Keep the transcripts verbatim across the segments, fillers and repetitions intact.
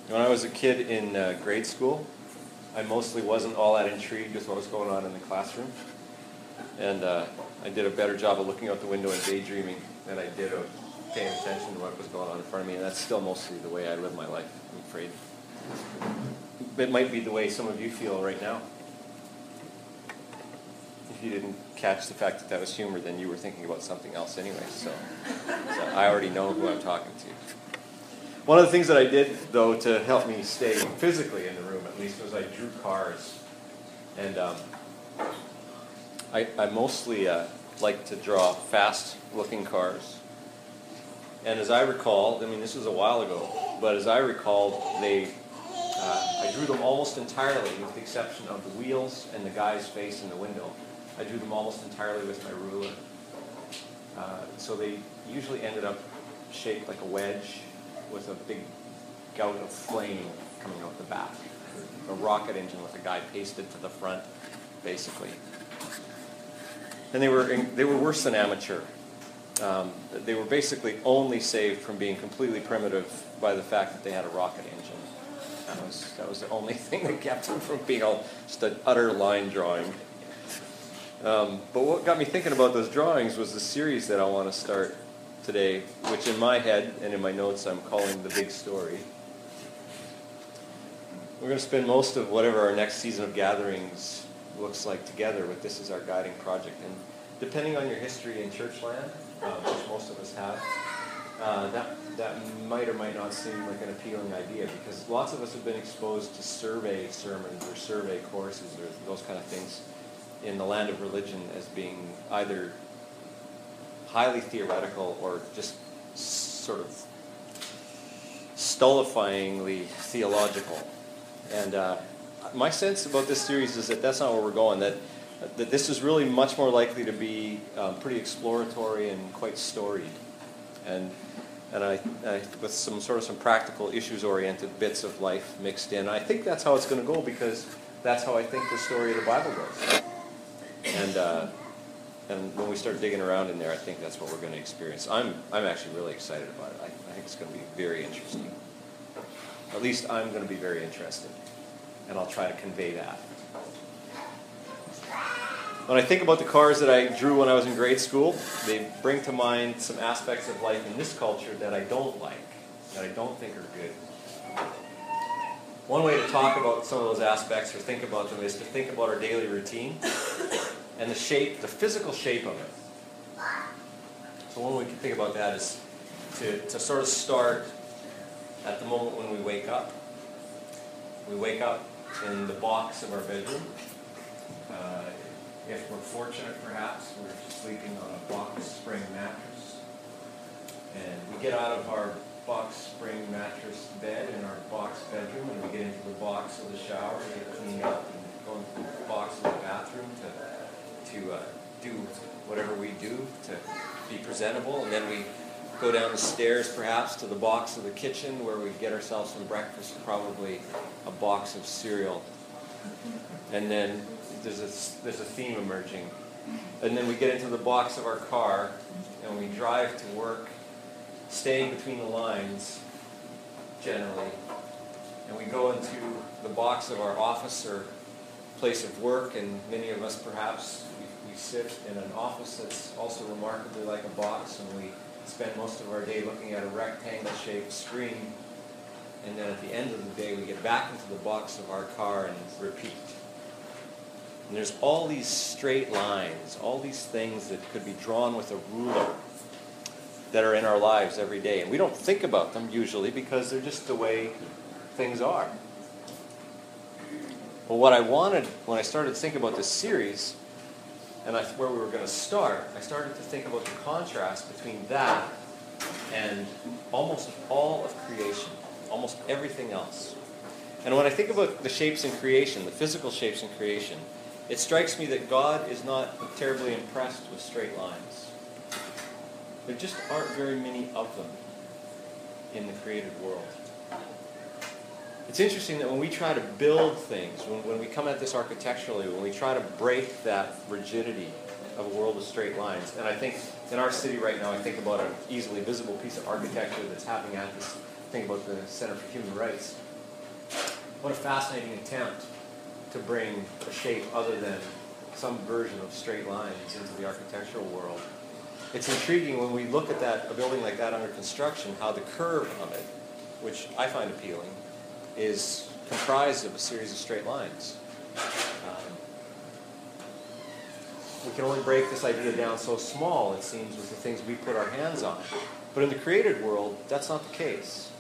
When I was a kid in uh, grade school, I mostly wasn't all that intrigued with what was going on in the classroom. And uh, I did a better job of looking out the window and daydreaming than I did of paying attention to what was going on in front of me. And that's still mostly the way I live my life, I'm afraid. It might be the way some of you feel right now. If you didn't catch the fact that that was humor, then you were thinking about something else anyway. So, so I already know who I'm talking to. One of the things that I did, though, to help me stay physically in the room, at least, was I drew cars. And um, I, I mostly uh, like to draw fast-looking cars. And as I recall, I mean, this was a while ago, but as I recall, they, uh, I drew them almost entirely, with the exception of the wheels and the guy's face in the window. I drew them almost entirely with my ruler. Uh, so they usually ended up shaped like a wedge, with a big gout of flame coming out the back. A rocket engine with a guy pasted to the front, basically. And they were in, they were worse than amateur. Um, they were basically only saved from being completely primitive by the fact that they had a rocket engine. That was that was the only thing that kept them from being all just an utter line drawing. Um, but what got me thinking about those drawings was the series that I want to start today, which in my head and in my notes I'm calling The Big Story. We're going to spend most of whatever our next season of gatherings looks like together with this as our guiding project. And depending on your history in church land, uh, which most of us have, uh, that, that might or might not seem like an appealing idea, because lots of us have been exposed to survey sermons or survey courses or those kind of things in the land of religion as being either highly theoretical or just sort of stultifyingly theological. And uh, my sense about this series is that that's not where we're going, that, that this is really much more likely to be um, pretty exploratory and quite storied. And and I, I with some sort of some practical issues-oriented bits of life mixed in. I think that's how it's going to go, because that's how I think the story of the Bible goes. And uh, And when we start digging around in there, I think that's what we're going to experience. I'm I'm actually really excited about it. I, I think it's going to be very interesting. At least I'm going to be very interested. And I'll try to convey that. When I think about the cars that I drew when I was in grade school, they bring to mind some aspects of life in this culture that I don't like, that I don't think are good. One way to talk about some of those aspects or think about them is to think about our daily routine and the shape, the physical shape of it. So one way we can think about that is to, to sort of start at the moment when we wake up. We wake up in the box of our bedroom. Uh, if we're fortunate, perhaps, we're sleeping on a box spring mattress. And we get out of our box spring mattress bed in our box bedroom, and we get into the box of the shower, we get cleaned up, and go into the box of the bathroom to to uh, do whatever we do to be presentable, and then we go down the stairs perhaps to the box of the kitchen where we get ourselves some breakfast, probably a box of cereal, and then there's a, there's a theme emerging, and then we get into the box of our car and we drive to work, staying between the lines generally, and we go into the box of our office or place of work, and many of us perhaps we, we sit in an office that's also remarkably like a box, and we spend most of our day looking at a rectangle-shaped screen, and then at the end of the day we get back into the box of our car and repeat. And there's all these straight lines, all these things that could be drawn with a ruler that are in our lives every day, and we don't think about them usually because they're just the way things are. Well, what I wanted when I started thinking about this series, and I, where we were going to start, I started to think about the contrast between that and almost all of creation, almost everything else. And when I think about the shapes in creation, the physical shapes in creation, it strikes me that God is not terribly impressed with straight lines. There just aren't very many of them in the created world. It's interesting that when we try to build things, when, when we come at this architecturally, when we try to break that rigidity of a world of straight lines, and I think in our city right now, I think about an easily visible piece of architecture that's happening at this, think about the Center for Human Rights. What a fascinating attempt to bring a shape other than some version of straight lines into the architectural world. It's intriguing when we look at that, a building like that under construction, how the curve of it, which I find appealing, is comprised of a series of straight lines. Um, we can only break this idea down so small, it seems, with the things we put our hands on. But in the created world, that's not the case.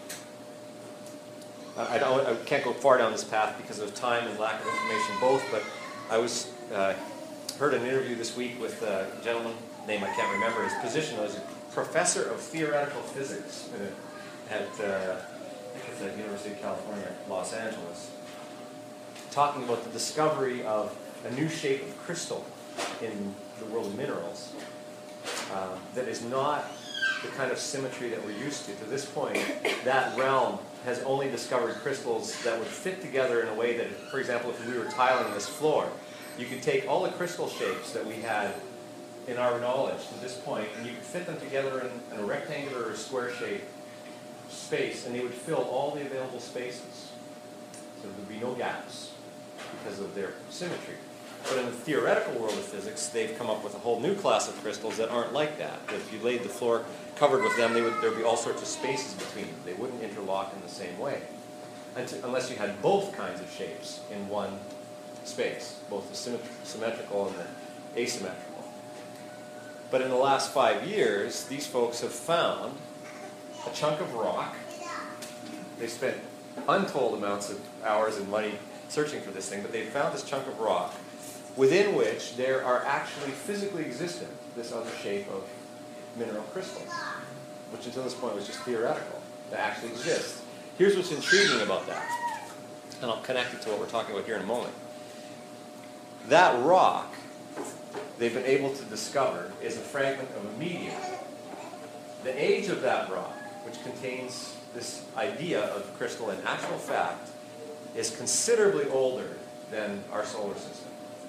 I, don't, I can't go far down this path because of time and lack of information both, but I was uh, heard an interview this week with a gentleman, name I can't remember. His position was a professor of theoretical physics at, uh, I think it's at the University of California, Los Angeles, talking about the discovery of a new shape of crystal in the world of minerals uh, that is not the kind of symmetry that we're used to. To this point, that realm has only discovered crystals that would fit together in a way that, for example, if we were tiling this floor, you could take all the crystal shapes that we had in our knowledge to this point, and you could fit them together in, in a rectangular or square shape space, and they would fill all the available spaces. So there would be no gaps because of their symmetry. But in the theoretical world of physics, they've come up with a whole new class of crystals that aren't like that. If you laid the floor covered with them, they would, there would be all sorts of spaces between them. They wouldn't interlock in the same way, Until, unless you had both kinds of shapes in one space, both the symmet- symmetrical and the asymmetrical. But in the last five years, these folks have found a chunk of rock. They spent untold amounts of hours and money searching for this thing, but they found this chunk of rock within which there are actually physically existent this other shape of mineral crystals, which until this point was just theoretical. They actually exist. Here's what's intriguing about that, and I'll connect it to what we're talking about here in a moment. That rock they've been able to discover is a fragment of a meteor. The age of that rock, which contains this idea of crystal in actual fact, is considerably older than our solar system.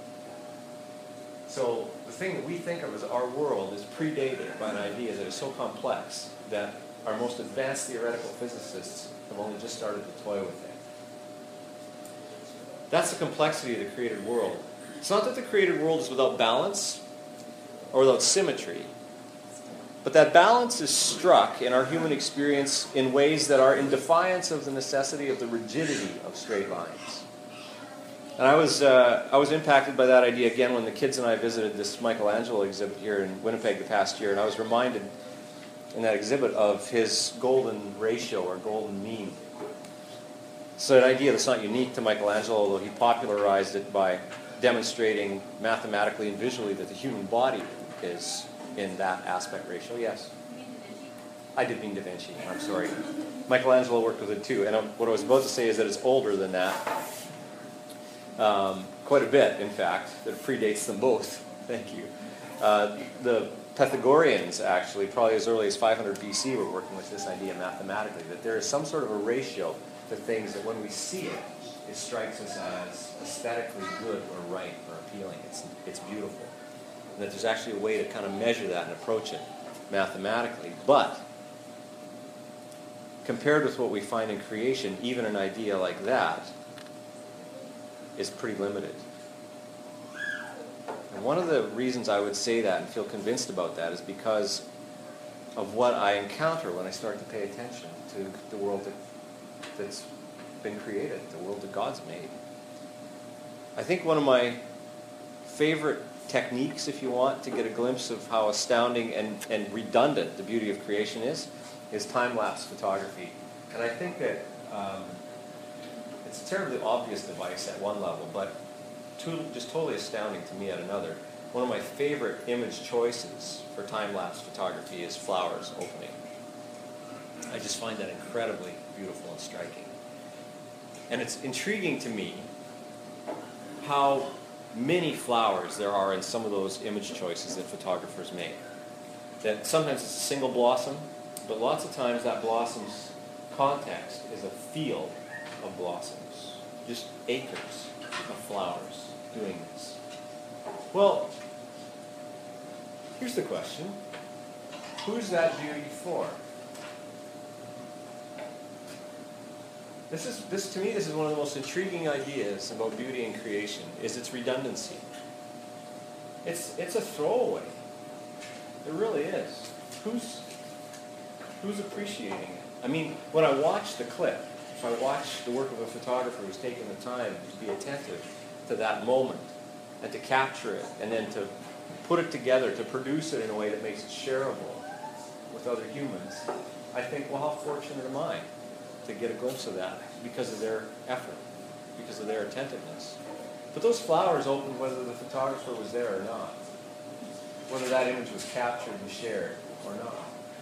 So the thing that we think of as our world is predated by an idea that is so complex that our most advanced theoretical physicists have only just started to toy with it. That's the complexity of the created world. It's not that the created world is without balance or without symmetry, but that balance is struck in our human experience in ways that are in defiance of the necessity of the rigidity of straight lines. And I was uh, I was impacted by that idea again when the kids and I visited this Michelangelo exhibit here in Winnipeg the past year, and I was reminded in that exhibit of his golden ratio or golden mean. It's an idea that's not unique to Michelangelo, although he popularized it by demonstrating mathematically and visually that the human body is in that aspect ratio. Yes? I did mean Da Vinci. I'm sorry. Michelangelo worked with it too. And what I was about to say is that it's older than that. Um, quite a bit, in fact. That predates them both. Thank you. Uh, the Pythagoreans, actually, probably as early as five hundred B C, were working with this idea mathematically, that there is some sort of a ratio to things that when we see it, it strikes us as aesthetically good or right or appealing. It's, it's beautiful. And that there's actually a way to kind of measure that and approach it mathematically. But compared with what we find in creation, even an idea like that is pretty limited. And one of the reasons I would say that and feel convinced about that is because of what I encounter when I start to pay attention to the world that, that's been created, the world that God's made. I think one of my favorite techniques, if you want, to get a glimpse of how astounding and, and redundant the beauty of creation is, is time-lapse photography. And I think that um, it's a terribly obvious device at one level, but to, just totally astounding to me at another. One of my favorite image choices for time-lapse photography is flowers opening. I just find that incredibly beautiful and striking. And it's intriguing to me how many flowers there are in some of those image choices that photographers make. That sometimes it's a single blossom, but lots of times that blossom's context is a field of blossoms. Just acres of flowers doing this. Well, here's the question. Who's that beauty for? This is this to me. This is one of the most intriguing ideas about beauty and creation. Is its redundancy. It's it's a throwaway. It really is. Who's who's appreciating it? I mean, when I watch the clip, if I watch the work of a photographer who's taken the time to be attentive to that moment and to capture it, and then to put it together, to produce it in a way that makes it shareable with other humans, I think, well, how fortunate am I to get a glimpse of that because of their effort, because of their attentiveness. But those flowers opened whether the photographer was there or not, whether that image was captured and shared or not.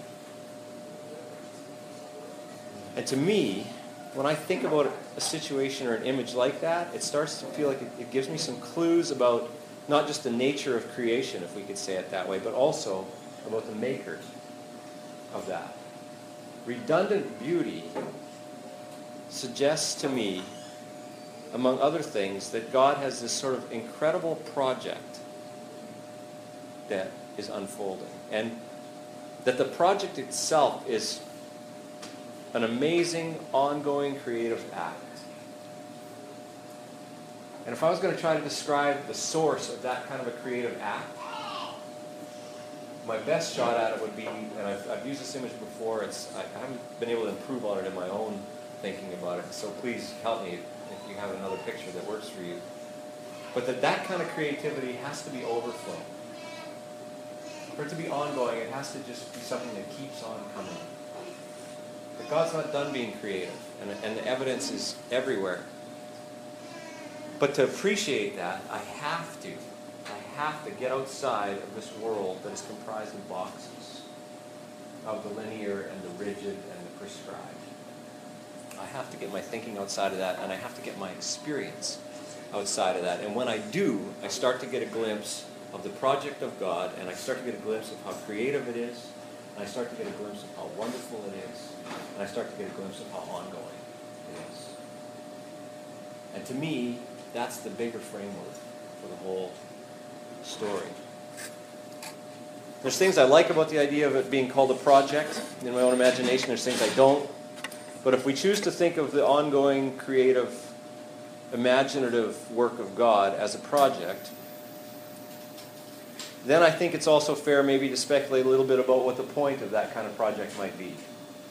And to me, when I think about a situation or an image like that, it starts to feel like it, it gives me some clues about not just the nature of creation, if we could say it that way, but also about the maker of that. Redundant beauty suggests to me, among other things, that God has this sort of incredible project that is unfolding. And that the project itself is an amazing, ongoing, creative act. And if I was going to try to describe the source of that kind of a creative act, my best shot at it would be, and I've, I've used this image before, it's, I, I haven't been able to improve on it in my own thinking about it, so please help me if you have another picture that works for you. But that that kind of creativity has to be overflowing. For it to be ongoing, it has to just be something that keeps on coming. But God's not done being creative, and, and the evidence is everywhere. But to appreciate that, I have to. I have to get outside of this world that is comprised of boxes, of the linear and the rigid and the prescribed. I have to get my thinking outside of that, and I have to get my experience outside of that. And when I do, I start to get a glimpse of the project of God, and I start to get a glimpse of how creative it is, and I start to get a glimpse of how wonderful it is, and I start to get a glimpse of how ongoing it is. And to me, that's the bigger framework for the whole story. There's things I like about the idea of it being called a project in my own imagination. There's things I don't. But if we choose to think of the ongoing, creative, imaginative work of God as a project, then I think it's also fair maybe to speculate a little bit about what the point of that kind of project might be.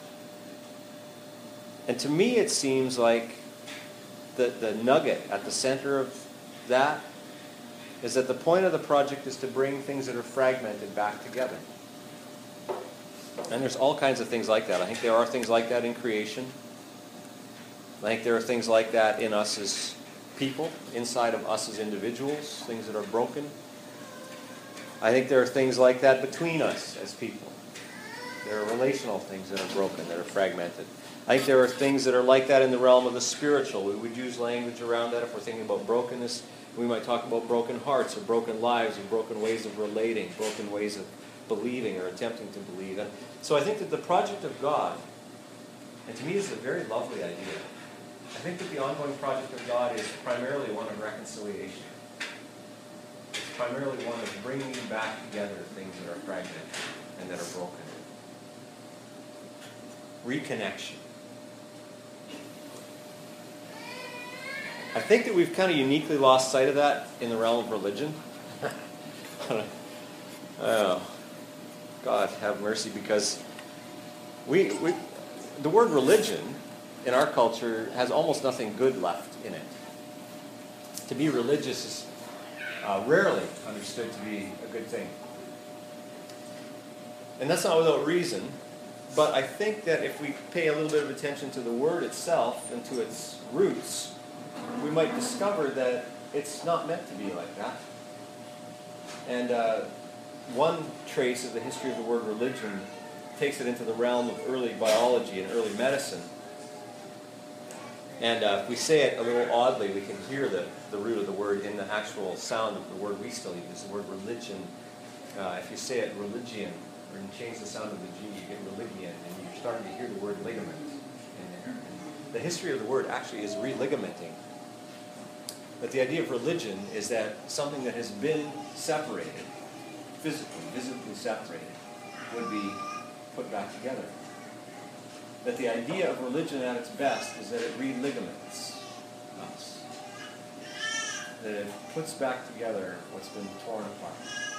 And to me it seems like the, the nugget at the center of that is that the point of the project is to bring things that are fragmented back together. And there's all kinds of things like that. I think there are things like that in creation. I think there are things like that in us as people, inside of us as individuals, things that are broken. I think there are things like that between us as people. There are relational things that are broken, that are fragmented. I think there are things that are like that in the realm of the spiritual. We would use language around that if we're thinking about brokenness. We might talk about broken hearts or broken lives or broken ways of relating, broken ways of believing or attempting to believe. And so I think that the project of God, and to me this is a very lovely idea, I think that the ongoing project of God is primarily one of reconciliation. It's primarily one of bringing back together things that are fragmented and that are broken. Reconnection. I think that we've kind of uniquely lost sight of that in the realm of religion. Oh, God have mercy, because we, we, the word religion in our culture has almost nothing good left in it. To be religious is uh, rarely understood to be a good thing. And that's not without reason, but I think that if we pay a little bit of attention to the word itself and to its roots, we might discover that it's not meant to be like that. And uh, one trace of the history of the word religion takes it into the realm of early biology and early medicine. And uh, if we say it a little oddly, we can hear the, the root of the word in the actual sound of the word we still use, the word religion. Uh, if you say it religion, or you change the sound of the G, you get religion, and you're starting to hear the word ligament in there. And the history of the word actually is religamenting. But the idea of religion is that something that has been separated, physically, visibly separated, would be put back together. that the idea of religion at its best is that it religaments us. That it puts back together what's been torn apart.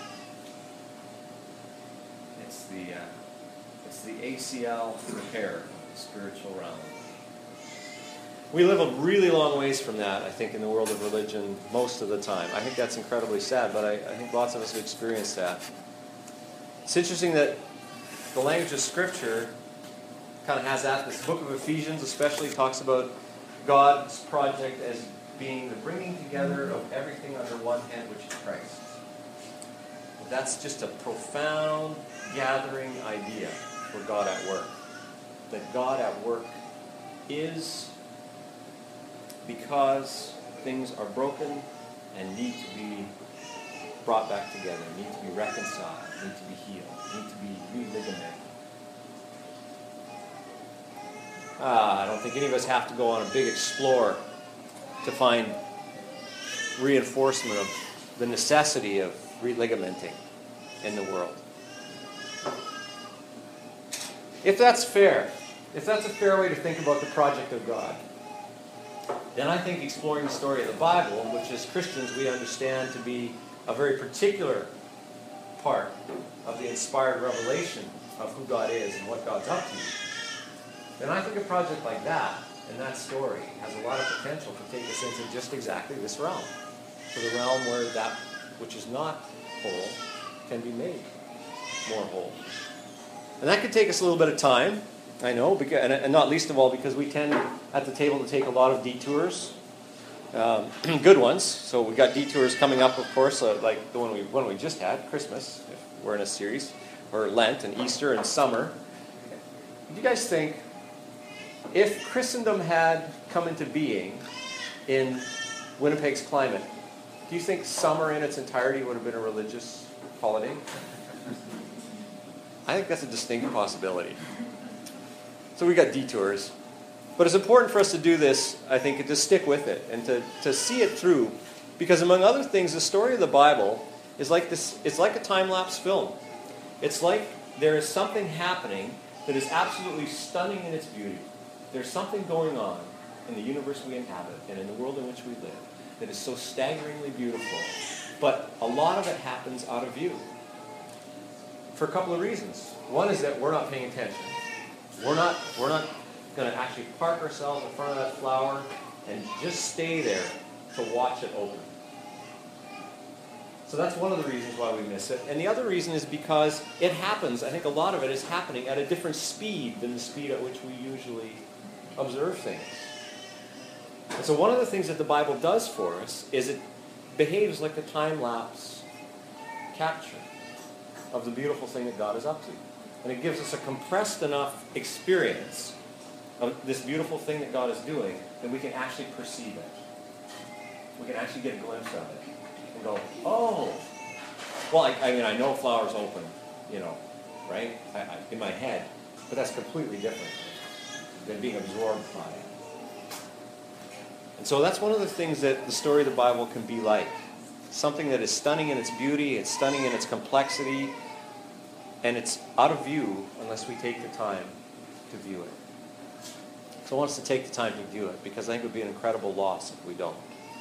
It's the, uh, it's the A C L repair of the spiritual realm. We live a really long ways from that, I think, in the world of religion most of the time. I think that's incredibly sad, but I, I think lots of us have experienced that. It's interesting that the language of Scripture kind of has that. This book of Ephesians especially talks about God's project as being the bringing together of everything under one head, which is Christ. That's just a profound gathering idea for God at work. That God at work is because things are broken and need to be brought back together, need to be reconciled, need to be healed, need to be religated. Ah, I don't think any of us have to go on a big explore to find reinforcement of the necessity of religamenting in the world. If that's fair, if that's a fair way to think about the project of God, then I think exploring the story of the Bible, which as Christians we understand to be a very particular part of the inspired revelation of who God is and what God's up to, then I think a project like that and that story has a lot of potential to take us into just exactly this realm. To the realm where that which is not whole can be made more whole. And that could take us a little bit of time, I know, because, and not least of all because we tend at the table to take a lot of detours, um, good ones. So we got detours coming up, of course, uh, like the one we one we just had, Christmas, if we're in a series, or Lent and Easter and summer. Do you guys think if Christendom had come into being in Winnipeg's climate, do you think summer in its entirety would have been a religious holiday? I think that's a distinct possibility. So we got detours. But it's important for us to do this, I think, and to stick with it and to, to see it through. Because among other things, the story of the Bible is like this, it's like a time-lapse film. It's like there is something happening that is absolutely stunning in its beauty. There's something going on in the universe we inhabit and in the world in which we live that is so staggeringly beautiful. But a lot of it happens out of view. For a couple of reasons. One is that we're not paying attention. We're not, we're not going to actually park ourselves in front of that flower and just stay there to watch it open. So that's one of the reasons why we miss it. And the other reason is because it happens, I think a lot of it is happening at a different speed than the speed at which we usually observe things. And so one of the things that the Bible does for us is it behaves like a time-lapse capture of the beautiful thing that God is up to. And it gives us a compressed enough experience of this beautiful thing that God is doing that we can actually perceive it. We can actually get a glimpse of it and go, oh, well, I, I mean, I know flowers open, you know, right, I, I, in my head, but that's completely different than being absorbed by it. And so that's one of the things that the story of the Bible can be like. Something that is stunning in its beauty, it's stunning in its complexity, and it's out of view unless we take the time to view it. So I want us to take the time to view it, because I think it would be an incredible loss if we don't.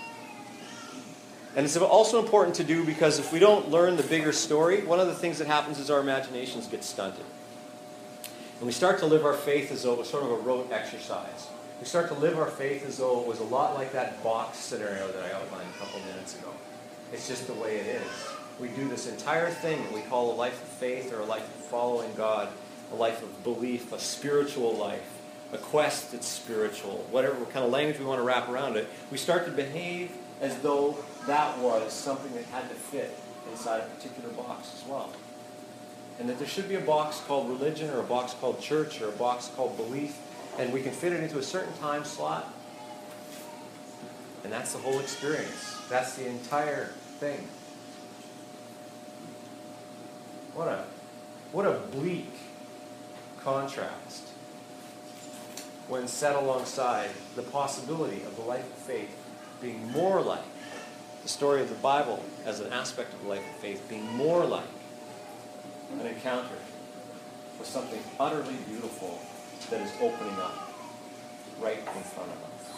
And it's also important to do because if we don't learn the bigger story, one of the things that happens is our imaginations get stunted. And we start to live our faith as though it was sort of a rote exercise. We start to live our faith as though it was a lot like that box scenario that I outlined a couple minutes ago. It's just the way it is. We do this entire thing that we call a life of faith or a life of following God, a life of belief, a spiritual life, a quest that's spiritual, whatever kind of language we want to wrap around it. We start to behave as though that was something that had to fit inside a particular box as well. And that there should be a box called religion or a box called church or a box called belief, and we can fit it into a certain time slot. And that's the whole experience. That's the entire thing. What a, what a bleak contrast when set alongside the possibility of the life of faith being more like the story of the Bible as an aspect of the life of faith, being more like an encounter with something utterly beautiful that is opening up right in front of us.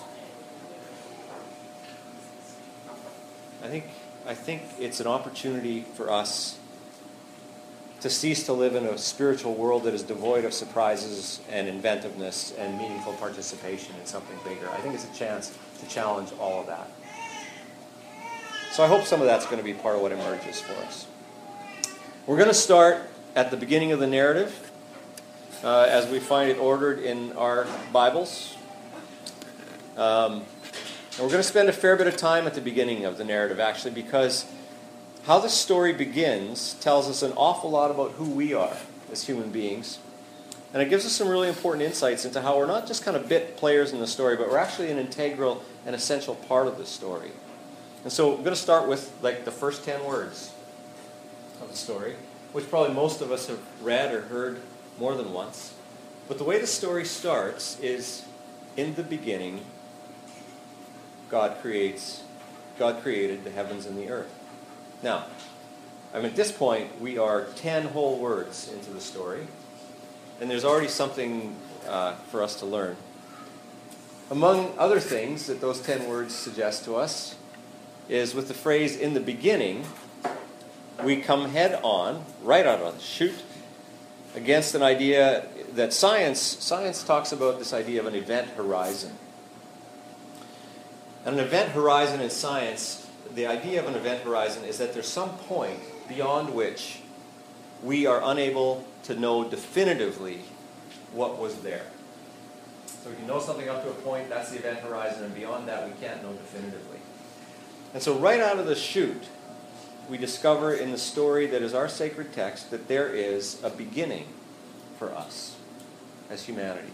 I think, I think it's an opportunity for us to cease to live in a spiritual world that is devoid of surprises and inventiveness and meaningful participation in something bigger. I think it's a chance to challenge all of that. So I hope some of that's going to be part of what emerges for us. We're going to start at the beginning of the narrative, uh, as we find it ordered in our Bibles. Um, and we're going to spend a fair bit of time at the beginning of the narrative, actually, because how the story begins tells us an awful lot about who we are as human beings. And it gives us some really important insights into how we're not just kind of bit players in the story, but we're actually an integral and essential part of the story. And so we're going to start with like the first ten words of the story, which probably most of us have read or heard more than once. But the way the story starts is, in the beginning, God creates, God created the heavens and the earth. Now, I mean, at this point, we are ten whole words into the story, and there's already something uh, for us to learn. Among other things that those ten words suggest to us is with the phrase, in the beginning, we come head on, right out of the chute, against an idea that science, science talks about this idea of an event horizon. And an event horizon in science, the idea of an event horizon is that there's some point beyond which we are unable to know definitively what was there. So we can know something up to a point, that's the event horizon, and beyond that we can't know definitively. And so right out of the chute, we discover in the story that is our sacred text that there is a beginning for us as humanity.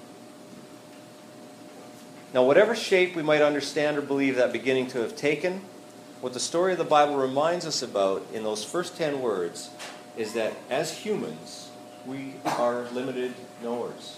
Now, whatever shape we might understand or believe that beginning to have taken, what the story of the Bible reminds us about in those first ten words is that as humans, we are limited knowers.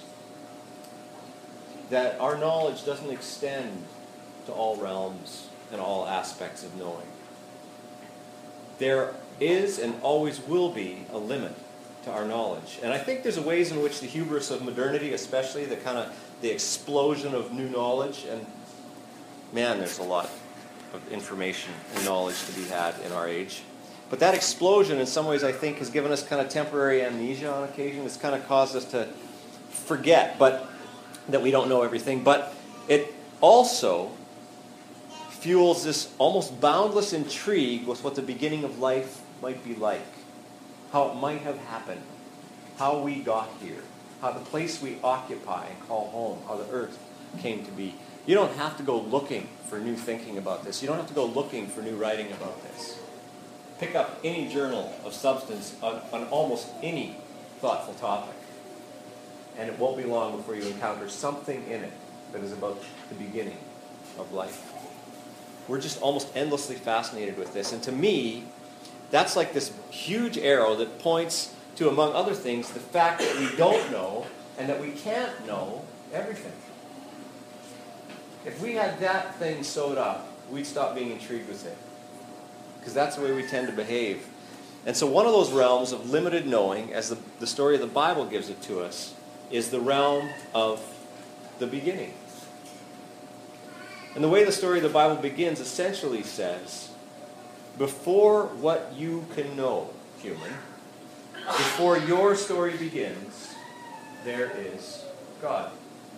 That our knowledge doesn't extend to all realms and all aspects of knowing. There is and always will be a limit to our knowledge. And I think there's ways in which the hubris of modernity, especially the kind of the explosion of new knowledge, and man, there's a lot of information and knowledge to be had in our age. But that explosion, in some ways, I think, has given us kind of temporary amnesia on occasion. It's kind of caused us to forget, but that we don't know everything. But it also fuels this almost boundless intrigue with what the beginning of life might be like, how it might have happened, how we got here, how the place we occupy and call home, how the earth came to be. You don't have to go looking for new thinking about this. You don't have to go looking for new writing about this. Pick up any journal of substance on, on almost any thoughtful topic, and it won't be long before you encounter something in it that is about the beginning of life. We're just almost endlessly fascinated with this. And to me, that's like this huge arrow that points to, among other things, the fact that we don't know and that we can't know everything. If we had that thing sewed up, we'd stop being intrigued with it. Because that's the way we tend to behave. And so one of those realms of limited knowing, as the, the story of the Bible gives it to us, is the realm of the beginning. And the way the story of the Bible begins essentially says, before what you can know, human, before your story begins, there is God.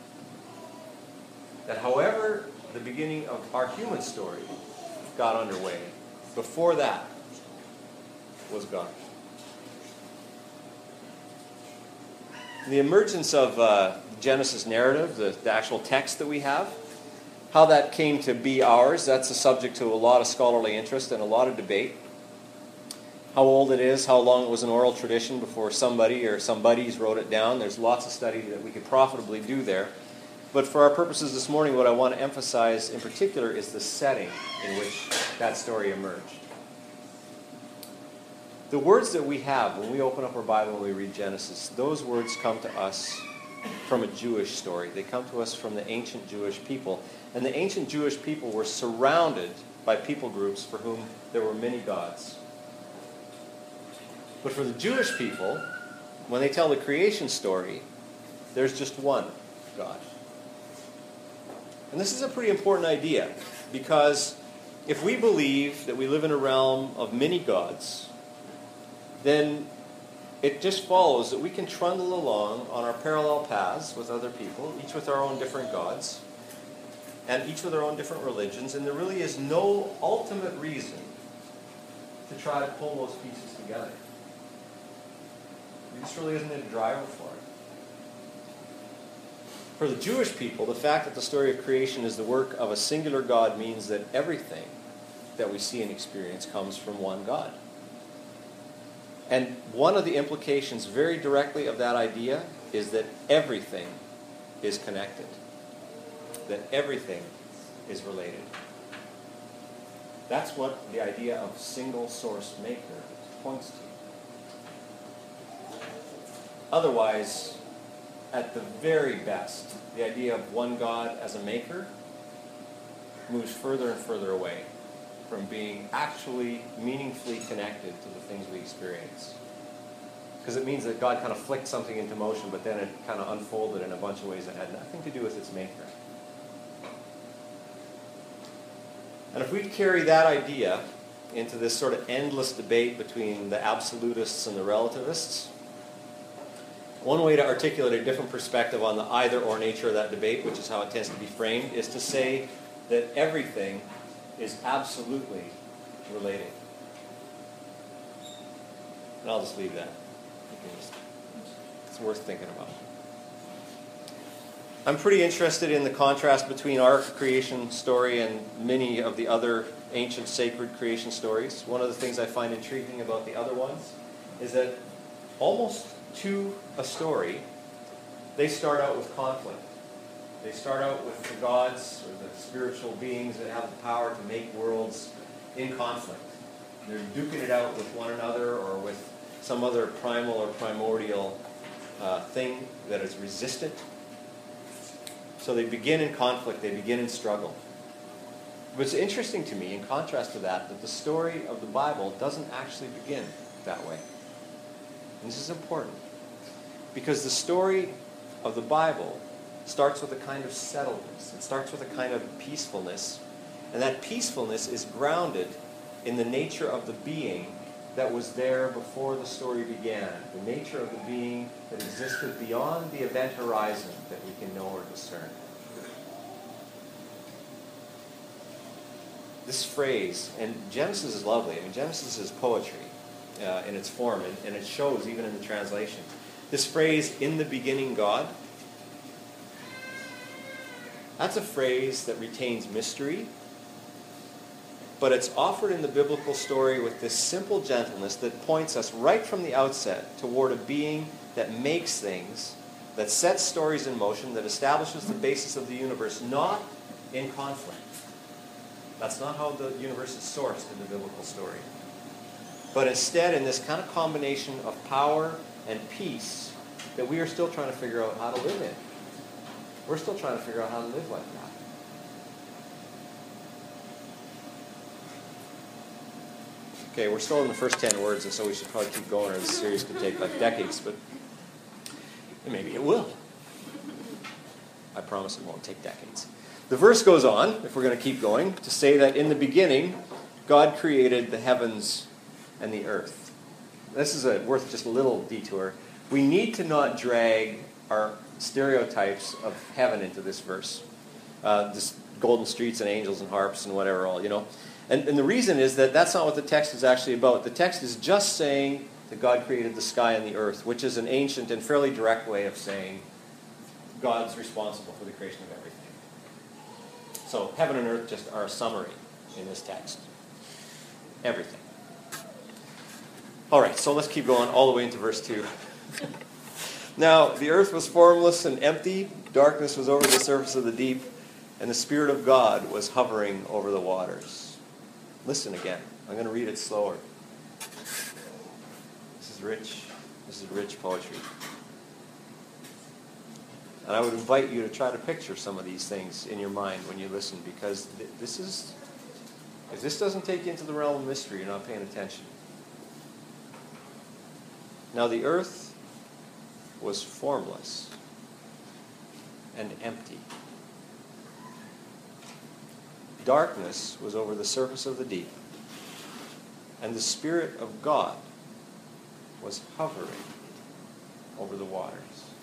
That however the beginning of our human story got underway, before that was God. The emergence of uh, Genesis narrative, the, the actual text that we have, how that came to be ours, that's a subject to a lot of scholarly interest and a lot of debate. How old it is, how long it was an oral tradition before somebody or somebodies wrote it down. There's lots of study that we could profitably do there. But for our purposes this morning, what I want to emphasize in particular is the setting in which that story emerged. The words that we have when we open up our Bible and we read Genesis, those words come to us from a Jewish story. They come to us from the ancient Jewish people. And the ancient Jewish people were surrounded by people groups for whom there were many gods. But for the Jewish people, when they tell the creation story, there's just one God. And this is a pretty important idea, because if we believe that we live in a realm of many gods, then it just follows that we can trundle along on our parallel paths with other people, each with our own different gods, and each with our own different religions, and there really is no ultimate reason to try to pull those pieces together. There just really isn't a driver for it. For the Jewish people, the fact that the story of creation is the work of a singular God means that everything that we see and experience comes from one God. And one of the implications very directly of that idea is that everything is connected, that everything is related. That's what the idea of single source maker points to. Otherwise, at the very best, the idea of one God as a maker moves further and further away from being actually meaningfully connected to the things we experience. Because it means that God kind of flicked something into motion, but then it kind of unfolded in a bunch of ways that had nothing to do with its maker. And if we carry that idea into this sort of endless debate between the absolutists and the relativists, one way to articulate a different perspective on the either-or nature of that debate, which is how it tends to be framed, is to say that everything is absolutely related. And I'll just leave that. It's worth thinking about. I'm pretty interested in the contrast between our creation story and many of the other ancient sacred creation stories. One of the things I find intriguing about the other ones is that almost to a story, they start out with conflict. They start out with the gods or the spiritual beings that have the power to make worlds in conflict. They're duking it out with one another or with some other primal or primordial uh, thing that is resistant. So they begin in conflict, they begin in struggle. But it's interesting to me, in contrast to that, that the story of the Bible doesn't actually begin that way. And this is important, because the story of the Bible starts with a kind of settledness. It starts with a kind of peacefulness. And that peacefulness is grounded in the nature of the being that was there before the story began. The nature of the being that existed beyond the event horizon that we can know or discern. This phrase, and Genesis is lovely. I mean, Genesis is poetry. Uh, in its form, and, and it shows even in the translation. This phrase, "in the beginning God," that's a phrase that retains mystery, but it's offered in the biblical story with this simple gentleness that points us right from the outset toward a being that makes things, that sets stories in motion, that establishes the basis of the universe, not in conflict. That's not how the universe is sourced in the biblical story. But instead, in this kind of combination of power and peace that we are still trying to figure out how to live in. We're still trying to figure out how to live like that. Okay, we're still in the first ten words, and so we should probably keep going, or this series could take like decades, but maybe it will. I promise it won't take decades. The verse goes on, if we're going to keep going, to say that in the beginning, God created the heavens and the earth. This is a, worth just a little detour. We need to not drag our stereotypes of heaven into this verse. Uh, this golden streets and angels and harps and whatever all, you know. And, and the reason is that that's not what the text is actually about. The text is just saying that God created the sky and the earth, which is an ancient and fairly direct way of saying God's responsible for the creation of everything. So heaven and earth just are a summary in this text. Everything. All right, so let's keep going all the way into verse two. Now, the earth was formless and empty. Darkness was over the surface of the deep, and the Spirit of God was hovering over the waters. Listen again. I'm going to read it slower. This is rich. This is rich poetry. And I would invite you to try to picture some of these things in your mind when you listen, because th- this is, if this doesn't take you into the realm of mystery, you're not paying attention. Now the earth was formless and empty. Darkness was over the surface of the deep, and the Spirit of God was hovering over the waters.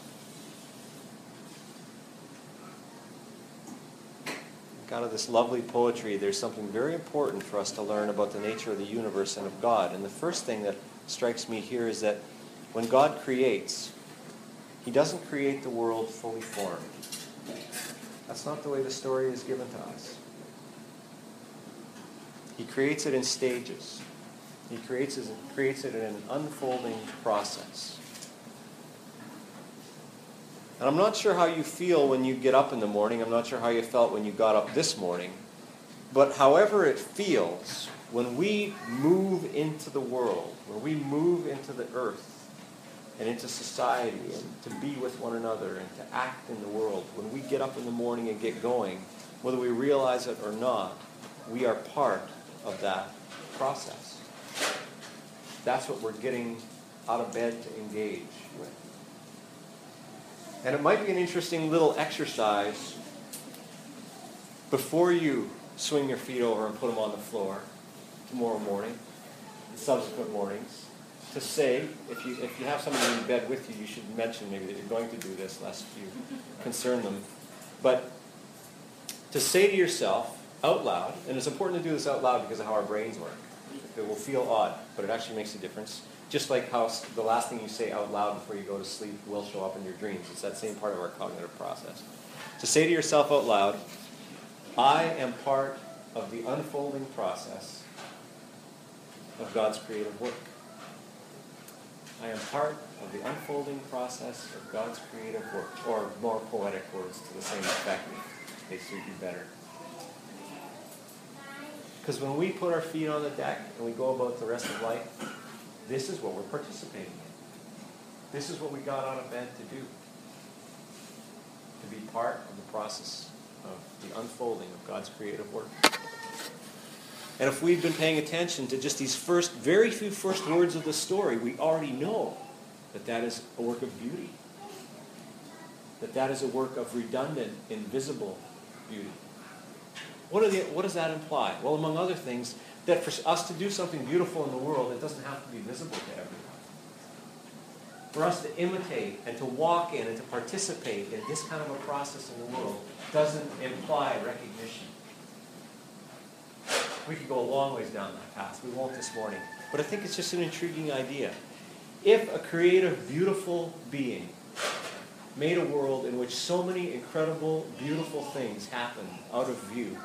Out of this lovely poetry, there's something very important for us to learn about the nature of the universe and of God. And the first thing that strikes me here is that when God creates, he doesn't create the world fully formed. That's not the way the story is given to us. He creates it in stages. He creates it, creates it in an unfolding process. And I'm not sure how you feel when you get up in the morning. I'm not sure how you felt when you got up this morning. But however it feels, when we move into the world, when we move into the earth and into society and to be with one another and to act in the world, when we get up in the morning and get going, whether we realize it or not, we are part of that process. That's what we're getting out of bed to engage with. And it might be an interesting little exercise before you swing your feet over and put them on the floor tomorrow morning, and subsequent mornings, to say, if you if you have somebody in bed with you, you should mention maybe that you're going to do this, lest you concern them. But to say to yourself out loud, and it's important to do this out loud because of how our brains work. It will feel odd, but it actually makes a difference. Just like how the last thing you say out loud before you go to sleep will show up in your dreams. It's that same part of our cognitive process. To say to yourself out loud, I am part of the unfolding process of God's creative work. I am part of the unfolding process of God's creative work. Or more poetic words to the same effect, they suit you better. Because when we put our feet on the deck and we go about the rest of life, this is what we're participating in. This is what we got out of bed to do. To be part of the process of the unfolding of God's creative work. And if we've been paying attention to just these first, very few first words of the story, we already know that that is a work of beauty. That that is a work of redundant, invisible beauty. What, are the, what does that imply? Well, among other things, that for us to do something beautiful in the world, it doesn't have to be visible to everyone. For us to imitate and to walk in and to participate in this kind of a process in the world doesn't imply recognition. We could go a long ways down that path. We won't this morning. But I think it's just an intriguing idea. If a creative, beautiful being made a world in which so many incredible, beautiful things happen out of view,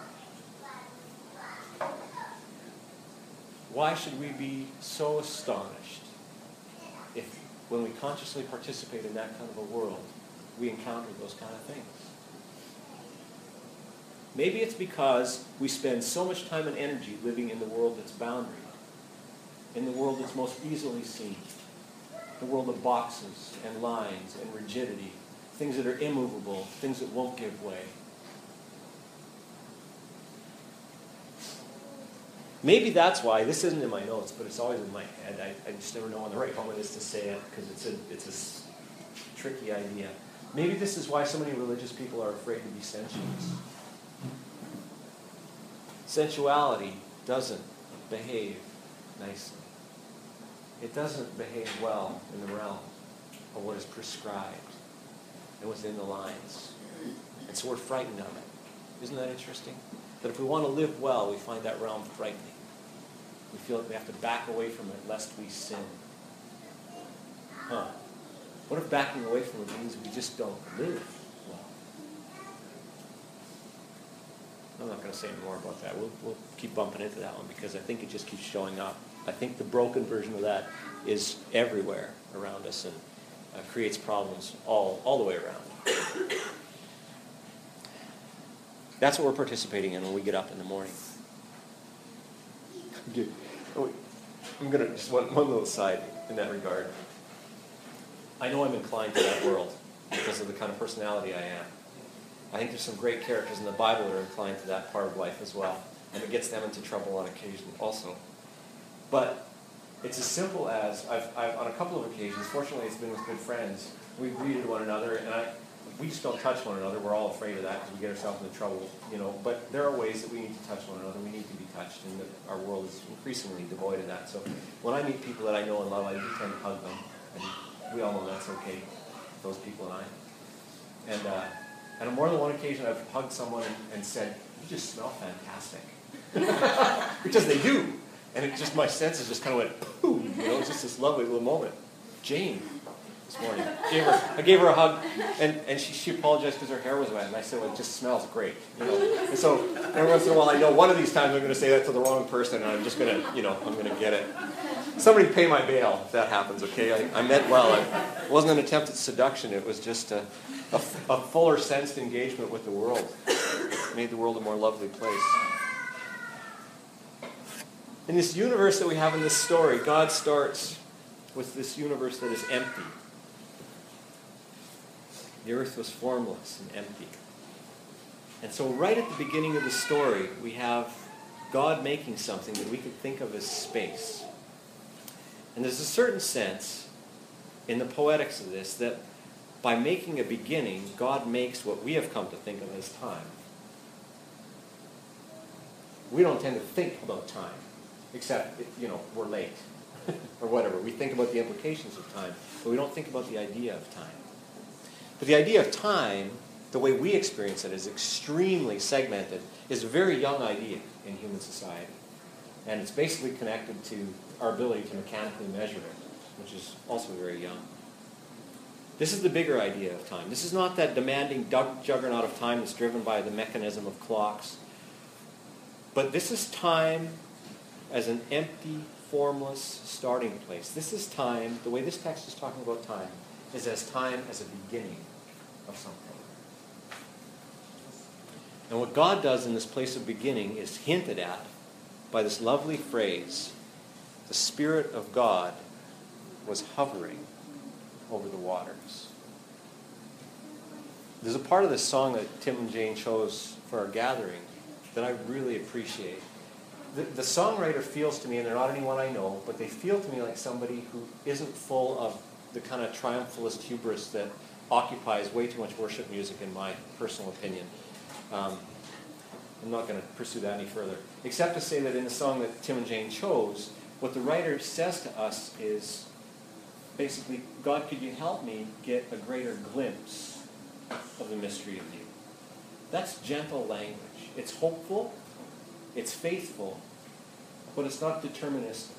why should we be so astonished if, when we consciously participate in that kind of a world, we encounter those kind of things? Maybe it's because we spend so much time and energy living in the world that's boundaried, in the world that's most easily seen, the world of boxes and lines and rigidity, things that are immovable, things that won't give way. Maybe that's why, this isn't in my notes, but it's always in my head. I, I just never know when the right moment is to say it, because it's a, it's a s- tricky idea. Maybe this is why so many religious people are afraid to be sensuous. Sensuality doesn't behave nicely. It doesn't behave well in the realm of what is prescribed and within the lines. And so we're frightened of it. Isn't that interesting? That if we want to live well, we find that realm frightening. We feel that we have to back away from it lest we sin. Huh. What if backing away from it means we just don't live well? I'm not going to say any more about that. We'll, we'll keep bumping into that one because I think it just keeps showing up. I think the broken version of that is everywhere around us and uh, creates problems all, all the way around. That's what we're participating in when we get up in the morning. I'm going to, just one, one little side in that regard. I know I'm inclined to that world because of the kind of personality I am. I think there's some great characters in the Bible that are inclined to that part of life as well. And it gets them into trouble on occasion also. But it's as simple as, I've, I've on a couple of occasions, fortunately it's been with good friends, we've greeted one another, and I, we just don't touch one another. We're all afraid of that because we get ourselves into trouble, you know. But there are ways that we need to touch one another. We need to be touched, and that our world is increasingly devoid of that. So when I meet people that I know and love, I do tend to hug them, and we all know that's okay, those people and I. And uh, and on more than one occasion, I've hugged someone and, and said, "You just smell fantastic," because they do. And it just, my senses just kind of went, boom, you know, it was just this lovely little moment. Jane, this morning, gave her, I gave her a hug, and, and she, she apologized because her hair was wet, and I said, well, it just smells great, you know. And so every once in a while, I know one of these times I'm going to say that to the wrong person, and I'm just going to, you know, I'm going to get it. Somebody pay my bail if that happens, okay? I, I meant well. I, it wasn't an attempt at seduction. It was just a, a, a fuller sensed engagement with the world. It made the world a more lovely place. In this universe that we have in this story, God starts with this universe that is empty. The earth was formless and empty. And so right at the beginning of the story, we have God making something that we could think of as space. And there's a certain sense in the poetics of this that by making a beginning, God makes what we have come to think of as time. We don't tend to think about time. Except, you know, we're late, or whatever. We think about the implications of time, but we don't think about the idea of time. But the idea of time, the way we experience it, is extremely segmented, is a very young idea in human society. And it's basically connected to our ability to mechanically measure it, which is also very young. This is the bigger idea of time. This is not that demanding juggernaut of time that's driven by the mechanism of clocks. But this is time as an empty, formless starting place. This is time, the way this text is talking about time, is as time as a beginning of something. And what God does in this place of beginning is hinted at by this lovely phrase, the Spirit of God was hovering over the waters. There's a part of this song that Tim and Jane chose for our gathering that I really appreciate. The, the songwriter feels to me, and they're not anyone I know, but they feel to me like somebody who isn't full of the kind of triumphalist hubris that occupies way too much worship music, in my personal opinion. Um, I'm not going to pursue that any further, except to say that in the song that Tim and Jane chose, what the writer says to us is basically, God, could you help me get a greater glimpse of the mystery of you? That's gentle language. It's hopeful. It's faithful, but it's not deterministic.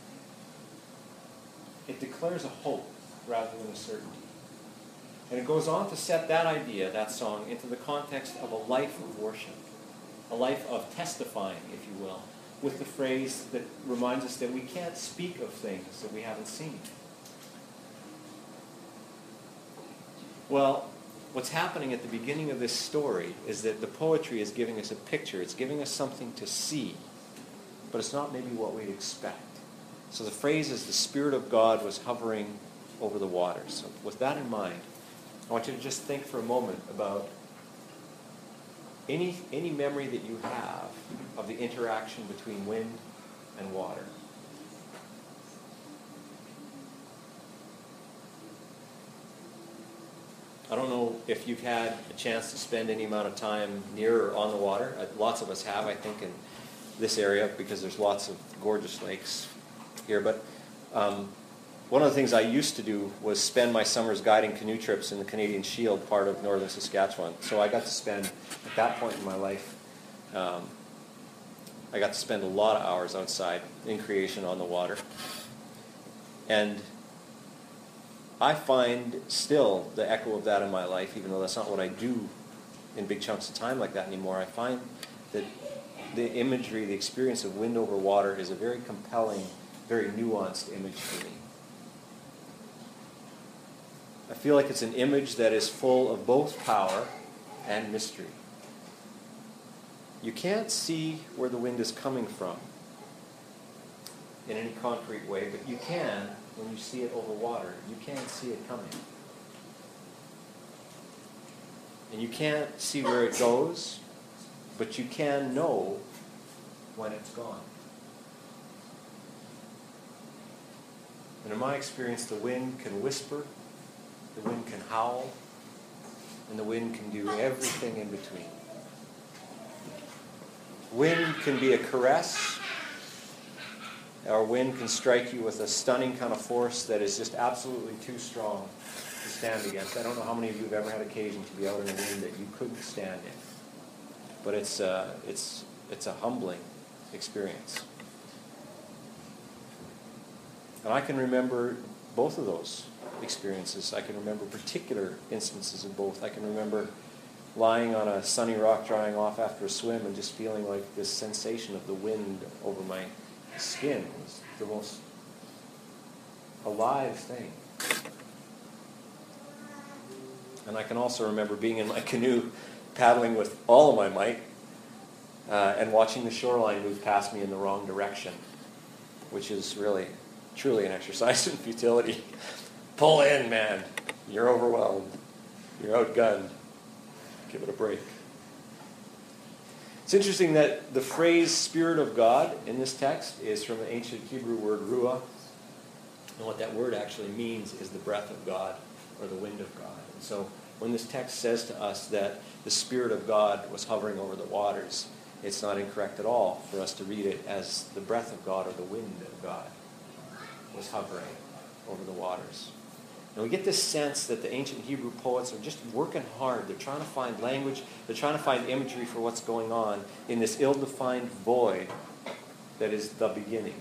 It declares a hope rather than a certainty. And it goes on to set that idea, that song, into the context of a life of worship, a life of testifying, if you will, with the phrase that reminds us that we can't speak of things that we haven't seen. Well, what's happening at the beginning of this story is that the poetry is giving us a picture. It's giving us something to see, but it's not maybe what we'd expect. So the phrase is, the Spirit of God was hovering over the waters. So with that in mind, I want you to just think for a moment about any, any memory that you have of the interaction between wind and water. I don't know if you've had a chance to spend any amount of time near or on the water. Uh, lots of us have, I think, in this area because there's lots of gorgeous lakes here. But um, one of the things I used to do was spend my summers guiding canoe trips in the Canadian Shield, part of northern Saskatchewan. So I got to spend, at that point in my life, um, I got to spend a lot of hours outside in creation on the water. And I find still the echo of that in my life, even though that's not what I do in big chunks of time like that anymore. I find that the imagery, the experience of wind over water is a very compelling, very nuanced image for me. I feel like it's an image that is full of both power and mystery. You can't see where the wind is coming from in any concrete way, but you can when you see it over water. You can't see it coming. And you can't see where it goes, but you can know when it's gone. And in my experience, the wind can whisper, the wind can howl, and the wind can do everything in between. Wind can be a caress, or wind can strike you with a stunning kind of force that is just absolutely too strong to stand against. I don't know how many of you have ever had occasion to be out in a wind that you couldn't stand in. But it's, uh, it's, it's a humbling experience. And I can remember both of those experiences. I can remember particular instances of both. I can remember lying on a sunny rock drying off after a swim and just feeling like this sensation of the wind over my skin was the most alive thing. And I can also remember being in my canoe paddling with all of my might uh, and watching the shoreline move past me in the wrong direction, which is really, truly an exercise in futility. Pull in, man. You're overwhelmed. You're outgunned. Give it a break. It's interesting that the phrase Spirit of God in this text is from the ancient Hebrew word ruah. And what that word actually means is the breath of God or the wind of God. And so when this text says to us that the Spirit of God was hovering over the waters, it's not incorrect at all for us to read it as the breath of God or the wind of God was hovering over the waters. And we get this sense that the ancient Hebrew poets are just working hard. They're trying to find language. They're trying to find imagery for what's going on in this ill-defined void that is the beginning.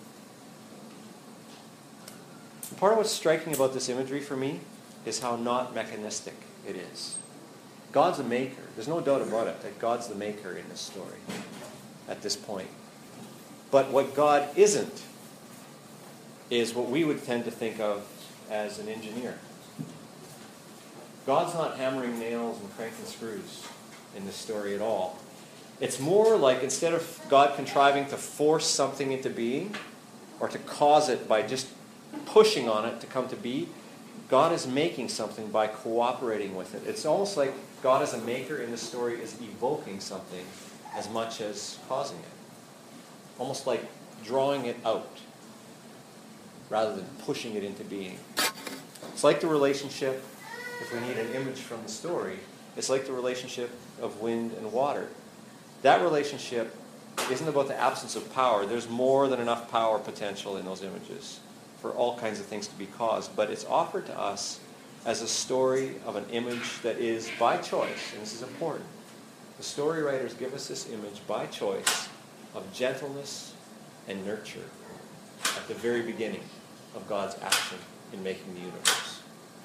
And part of what's striking about this imagery for me is how not mechanistic it is. God's a maker. There's no doubt about it that God's the maker in this story at this point. But what God isn't is what we would tend to think of as an engineer. God's not hammering nails and cranking screws in this story at all. It's more like instead of God contriving to force something into being or to cause it by just pushing on it to come to be, God is making something by cooperating with it. It's almost like God as a maker in the story is evoking something as much as causing it. Almost like drawing it out rather than pushing it into being. It's like the relationship, if we need an image from the story, it's like the relationship of wind and water. That relationship isn't about the absence of power. There's more than enough power potential in those images for all kinds of things to be caused. But it's offered to us as a story of an image that is by choice, and this is important. The story writers give us this image by choice of gentleness and nurture at the very beginning of God's action in making the universe.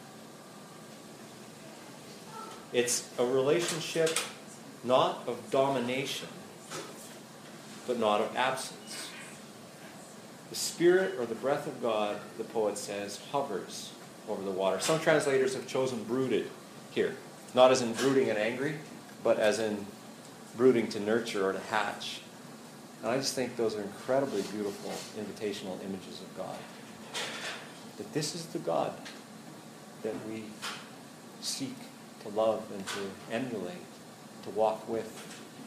It's a relationship not of domination, but not of absence. The Spirit or the breath of God, the poet says, hovers over the water. Some translators have chosen brooded here, not as in brooding and angry, but as in brooding to nurture or to hatch. And I just think those are incredibly beautiful invitational images of God. That this is the God that we seek to love and to emulate, to walk with.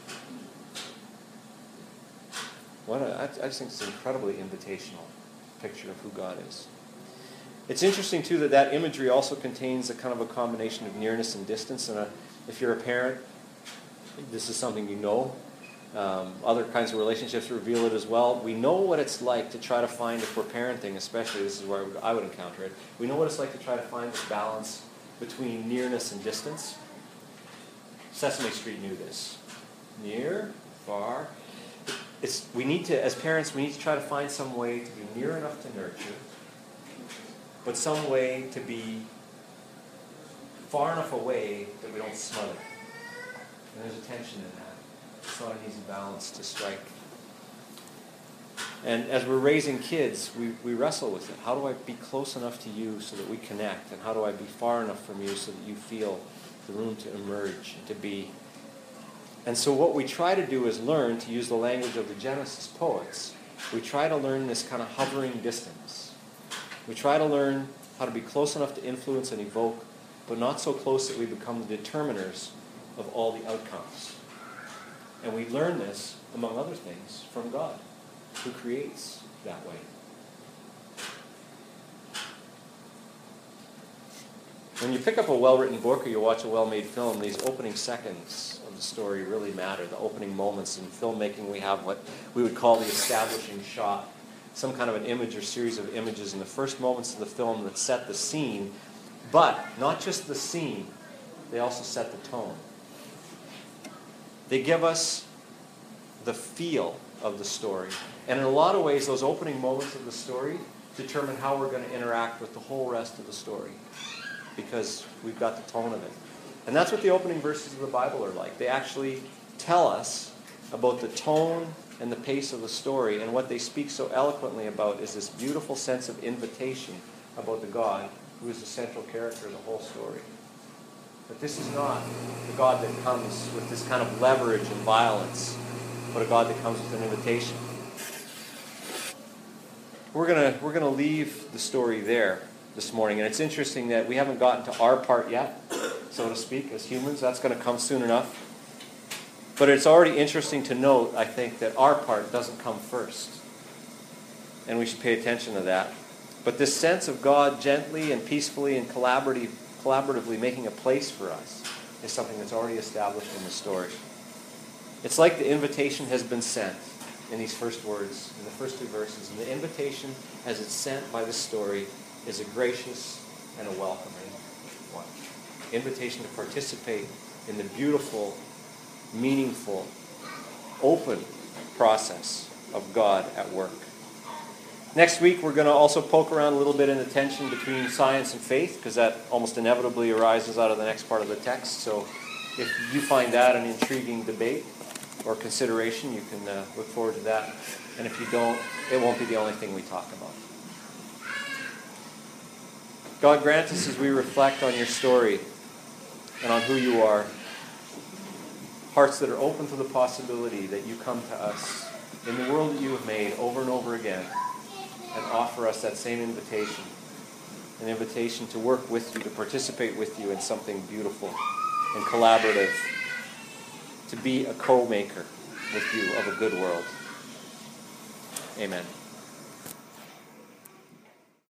What a, I, I just think it's an incredibly invitational picture of who God is. It's interesting, too, that that imagery also contains a kind of a combination of nearness and distance. And a, if you're a parent, this is something you know. Um, other kinds of relationships reveal it as well. We know what it's like to try to find, if we're parenting especially, this is where I would, I would encounter it, we know what it's like to try to find this balance between nearness and distance. Sesame Street knew this. Near, far. It's, we need to, as parents, we need to try to find some way to be near enough to nurture, but some way to be far enough away that we don't smother. And there's a tension in that. It's not an easy balance to strike. And as we're raising kids, we, we wrestle with it. How do I be close enough to you so that we connect? And how do I be far enough from you so that you feel the room to emerge, to be? And so what we try to do is learn, to use the language of the Genesis poets, we try to learn this kind of hovering distance. We try to learn how to be close enough to influence and evoke, but not so close that we become the determiners of all the outcomes. And we learn this, among other things, from God, who creates that way. When you pick up a well-written book or you watch a well-made film, these opening seconds of the story really matter. The opening moments in filmmaking, we have what we would call the establishing shot, some kind of an image or series of images in the first moments of the film that set the scene, but not just the scene, they also set the tone. They give us the feel of the story. And in a lot of ways, those opening moments of the story determine how we're going to interact with the whole rest of the story, because we've got the tone of it. And that's what the opening verses of the Bible are like. They actually tell us about the tone and the pace of the story, and what they speak so eloquently about is this beautiful sense of invitation about the God who is the central character of the whole story. But this is not the God that comes with this kind of leverage and violence, but a God that comes with an invitation. We're gonna we're gonna leave the story there this morning, and it's interesting that we haven't gotten to our part yet, so to speak, as humans. That's going to come soon enough. But it's already interesting to note, I think, that our part doesn't come first, and we should pay attention to that. But this sense of God gently and peacefully and collaborative, collaboratively making a place for us is something that's already established in the story. It's like the invitation has been sent in these first words, in the first two verses. And the invitation, as it's sent by the story, is a gracious and a welcoming one. Invitation to participate in the beautiful, meaningful, open process of God at work. Next week, we're going to also poke around a little bit in the tension between science and faith, because that almost inevitably arises out of the next part of the text. So if you find that an intriguing debate or consideration, you can uh, look forward to that. And if you don't, it won't be the only thing we talk about. God grant us, as we reflect on your story and on who you are, hearts that are open to the possibility that you come to us in the world that you have made over and over again and offer us that same invitation, an invitation to work with you, to participate with you in something beautiful and collaborative, to be a co-maker with you of a good world. Amen.